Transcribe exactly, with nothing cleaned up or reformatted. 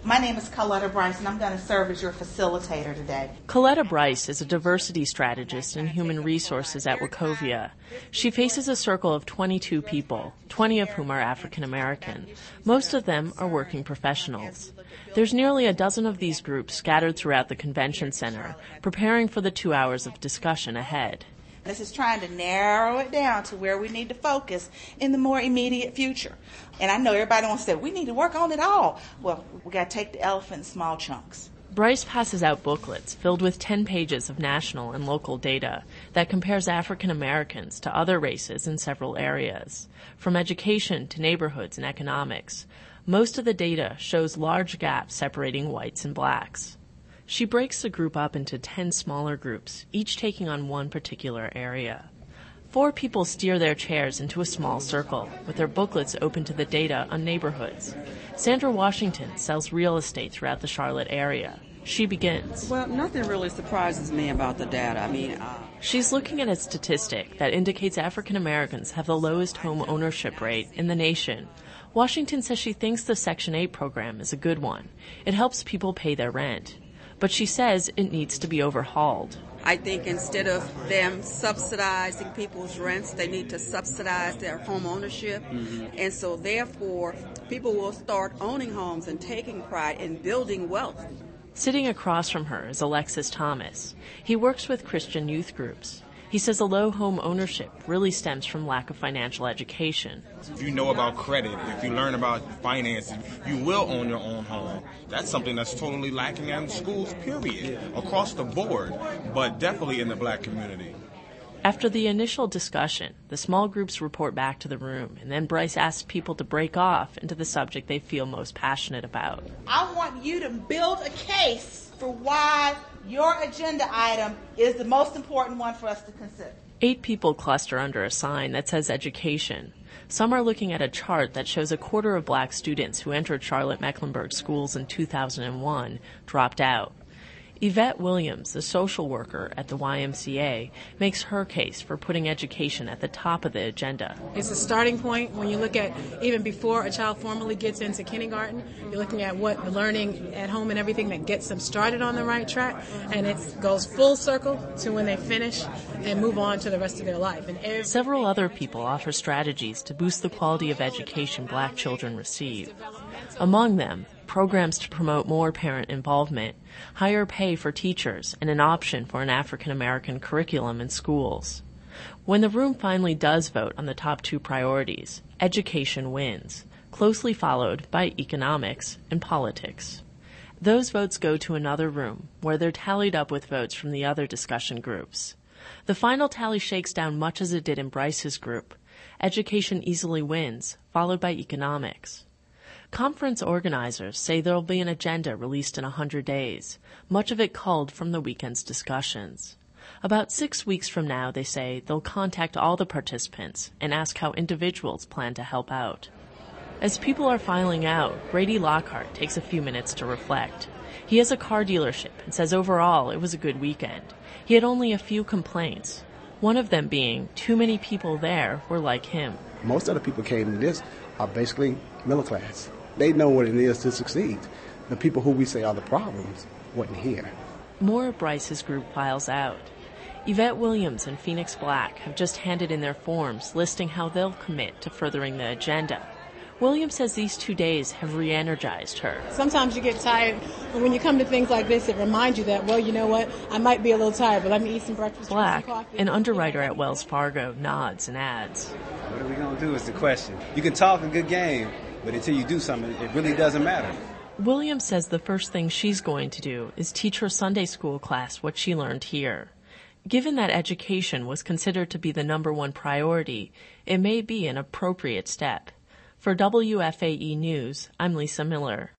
My name is Coletta Bryce, and I'm going to serve as your facilitator today. Coletta Bryce is a diversity strategist in human resources at Wachovia. She faces a circle of twenty-two people, twenty of whom are African American. Most of them are working professionals. There's nearly a dozen of these groups scattered throughout the convention center, preparing for the two hours of discussion ahead. This is trying to narrow it down to where we need to focus in the more immediate future. And I know everybody wants to say, we need to work on it all. Well, we got to take the elephant in small chunks. Bryce passes out booklets filled with ten pages of national and local data that compares African Americans to other races in several areas, from education to neighborhoods and economics. Most of the data shows large gaps separating whites and blacks. She breaks the group up into ten smaller groups, each taking on one particular area. Four people steer their chairs into a small circle, with their booklets open to the data on neighborhoods. Sandra Washington sells real estate throughout the Charlotte area. She begins. Well, nothing really surprises me about the data. I mean, uh... She's looking at a statistic that indicates African Americans have the lowest home ownership rate in the nation. Washington says she thinks the Section eight program is a good one. It helps people pay their rent. But she says it needs to be overhauled. I think instead of them subsidizing people's rents, they need to subsidize their home ownership. Mm-hmm. And so therefore, people will start owning homes and taking pride in building wealth. Sitting across from her is Alexis Thomas. He works with Christian youth groups. He says a low home ownership really stems from lack of financial education. If you know about credit, if you learn about finances, you will own your own home. That's something that's totally lacking in schools, period, across the board, but definitely in the black community. After the initial discussion, the small groups report back to the room, and then Bryce asks people to break off into the subject they feel most passionate about. I want you to build a case for why your agenda item is the most important one for us to consider. Eight people cluster under a sign that says education. Some are looking at a chart that shows a quarter of black students who entered Charlotte-Mecklenburg schools in two thousand one dropped out. Yvette Williams, a social worker at the Y M C A, makes her case for putting education at the top of the agenda. It's a starting point when you look at even before a child formally gets into kindergarten. You're looking at what the learning at home and everything that gets them started on the right track, and it goes full circle to when they finish and move on to the rest of their life. And every- Several other people offer strategies to boost the quality of education black children receive. Among them, programs to promote more parent involvement, higher pay for teachers, and an option for an African American curriculum in schools. When the room finally does vote on the top two priorities, education wins, closely followed by economics and politics. Those votes go to another room, where they're tallied up with votes from the other discussion groups. The final tally shakes down much as it did in Bryce's group. Education easily wins, followed by economics. Conference organizers say there will be an agenda released in one hundred days, much of it culled from the weekend's discussions. About six weeks from now, they say, they'll contact all the participants and ask how individuals plan to help out. As people are filing out, Brady Lockhart takes a few minutes to reflect. He has a car dealership and says overall it was a good weekend. He had only a few complaints, one of them being too many people there were like him. Most of the people came to this are basically middle class. They know what it is to succeed. The people who we say are the problems wasn't here. More of Bryce's group files out. Yvette Williams and Phoenix Black have just handed in their forms listing how they'll commit to furthering the agenda. Williams says these two days have re-energized her. Sometimes you get tired, and when you come to things like this, it reminds you that, well, you know what, I might be a little tired, but let me eat some breakfast. Black, some coffee. an underwriter at Wells Fargo, nods and adds. What are we going to do is the question. You can talk a good game, but until you do something, it really doesn't matter. Williams says the first thing she's going to do is teach her Sunday school class what she learned here. Given that education was considered to be the number one priority, it may be an appropriate step. For W F A E News, I'm Lisa Miller.